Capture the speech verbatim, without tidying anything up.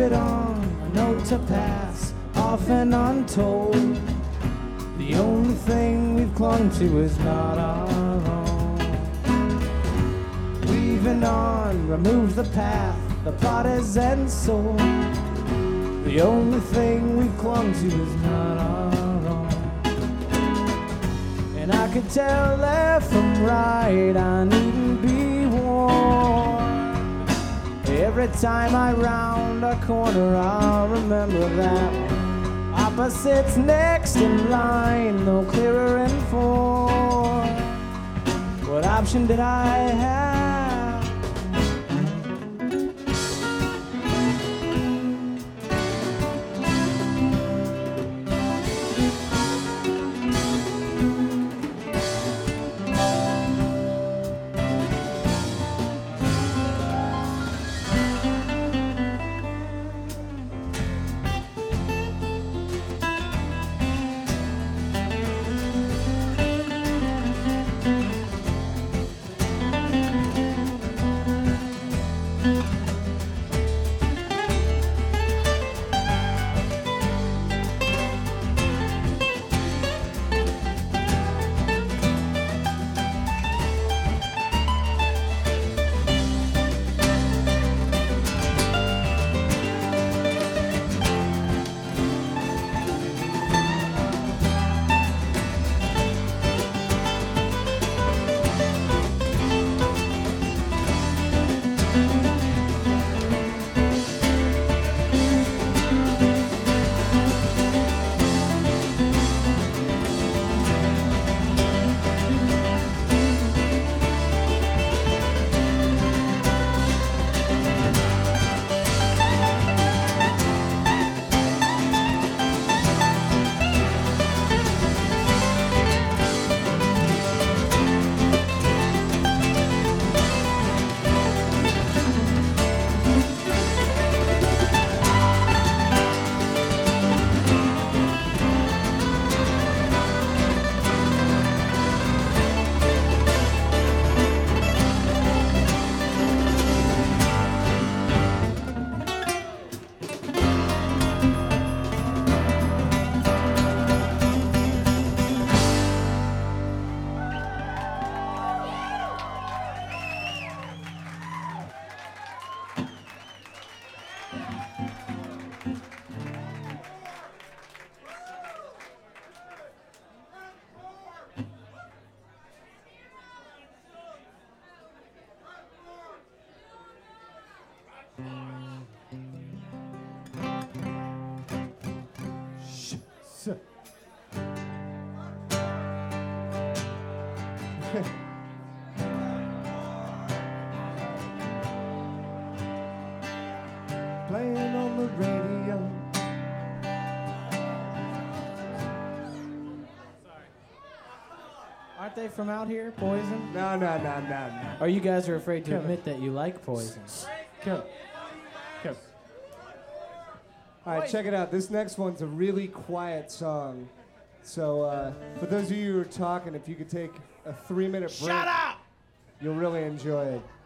it on a note to pass, often untold. The only thing we've clung to is not our own. Weaving on, remove the path, the plot is end sold. The only thing we've clung to is not our own. And I could tell left from right, I needn't be warned. Every time I round a corner, I'll remember that opposites next in line, no clearer informed. What option did I have? Playing on the radio. Aren't they from out here, Poison? No, no, no, no, no. Or you guys are afraid to admit that you like Poison? Come. Come. All right, check it out. This next one's a really quiet song. So uh, for those of you who are talking, if you could take a three-minute break, Shut up! You'll really enjoy it.